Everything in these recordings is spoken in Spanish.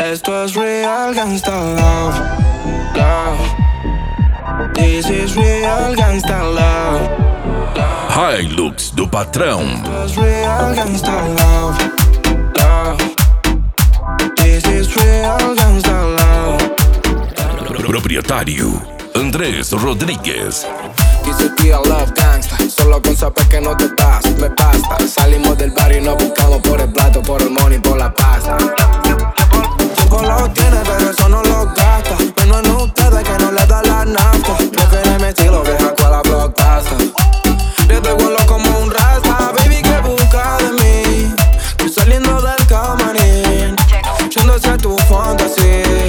Esto es real gangsta love, love. This is real gangsta love, love. Hilux do patrão. Esto es real gangsta love, love. This is real gangsta love. Proprietário Andrés Rodríguez. Dice tía love gangsta, solo con saber que no te das, me basta. Salimos del barrio y nos buscamos por el plato, por el money, por la pasta. Tiempo lo tiene, pero eso no lo gasta. Menos en ustedes que no le da la nafta. Prefiere mi estilo, vieja con la blockbuster. Yo te vuelo como un rasta, baby, que busca de mí. Estoy saliendo del camarín, yéndose a tu fantasía.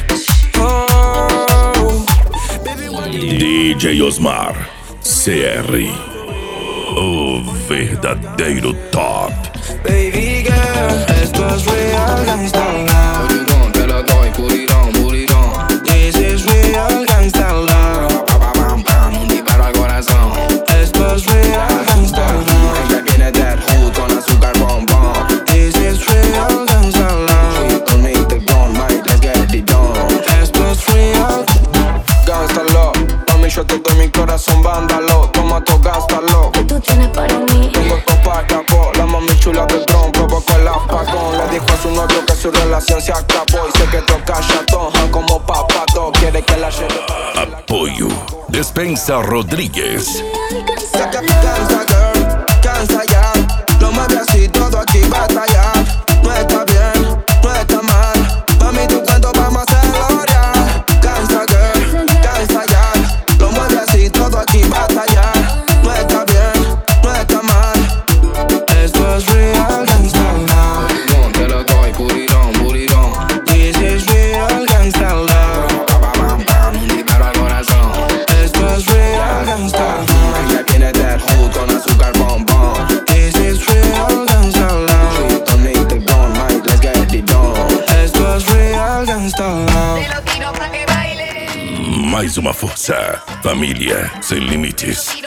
DJ Osmar CR, o verdadeiro top. Baby girl, esto es real gangsta love. Put it on, te lo doy, put it on, put it on. This is real gangsta love. Un disparo al corazón. Esto es real gangsta love. Ella viene del hood con azúcar bombón. This is real gangsta love. You don't need the gun, mate, let's get it done. Esto es real Gangsta love, mami yo te doy mi corazón, vándalo. Toma tu gástalo. ¿Qué tú tienes para mí? Tengo copa capó, la mami chula del dron provocó el apagón. Le dijo a su novio que su relación se acabó y se quedó callado como papato. Quiere que la lleve. Apoio Despensa Rodríguez. Cansa girl, cansa ya. Lo mueve así, todo aquí batallar. No está bien, no está mal. Mami, tu cuento vamos a hacerlo real. Cansa girl, cansa ya. Lo mueve así, todo aquí batallar. No está bien, no está mal. Esto es real gangsta love. Put it on, te lo doy, put it on, put it on. This is real gangsta love. Un disparo al corazón. Esto es real gangsta love. Ella viene del hood con azúcar bombón. This is real gangsta love. You don't need the gun, mate, let's get it done. Esto es real gangsta love. Mais uma força. Família sem limites.